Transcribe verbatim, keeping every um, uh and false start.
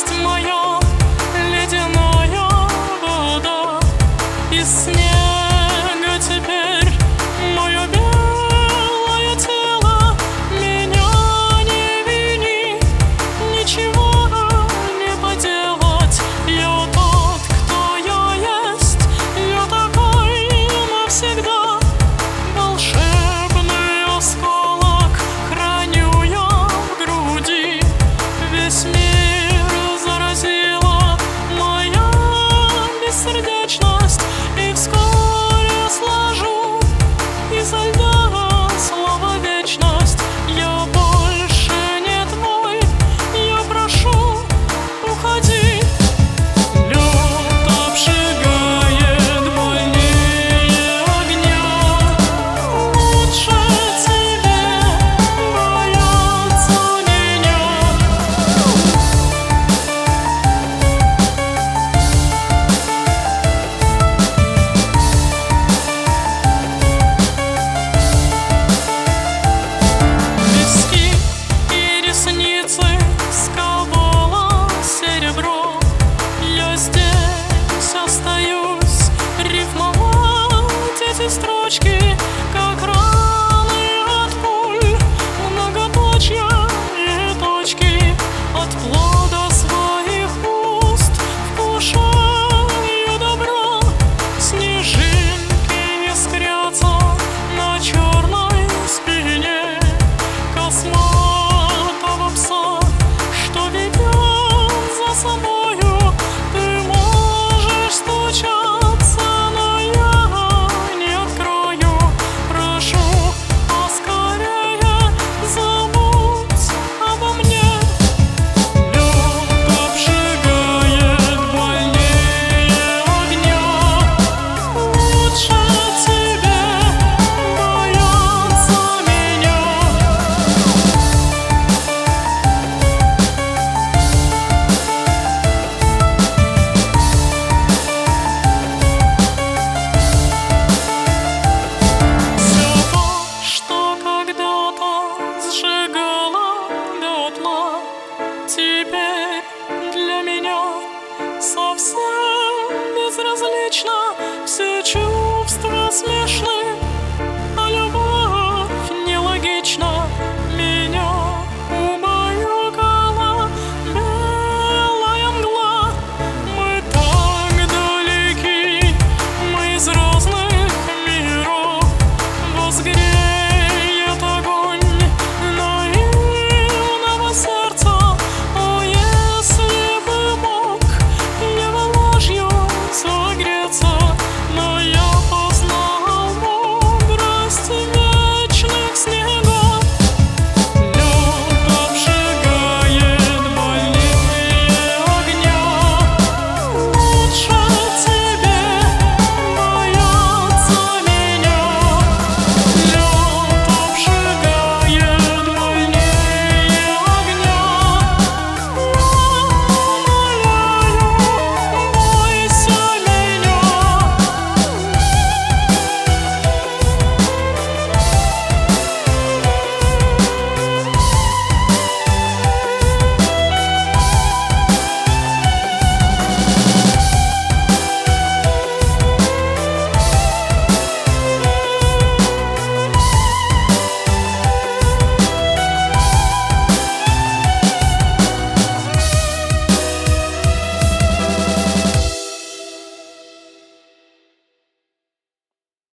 Верность моя, ледяная вода, из снега теперь мое белое тело. Меня не вини, ничего не поделать. Я тот, кто я есть, я такой навсегда. Волшебный осколок храню я в груди. Весь мир заразила моя бессердечность, и вскоре сложу изо льда слово вечность. Я больше не твой, я прошу, уходи. Лед обжигает больнее огня, лучше тебе бояться меня. Виски и ресницы сковало серебро. Я здесь остаюсь рифмовать эти строчки, как раны от пуль, многоточья и точки. От плода своих уст вкушаю добро. Снежинки искрятся на черной спине косматого пса, что ведет за собою. Ты можешь стучаться, но я не открою. Прошу, поскорее забудь обо мне. Лед обжигает больнее огня, лучше тебе бояться меня. Все то, что когда-то сжигало дотла, теперь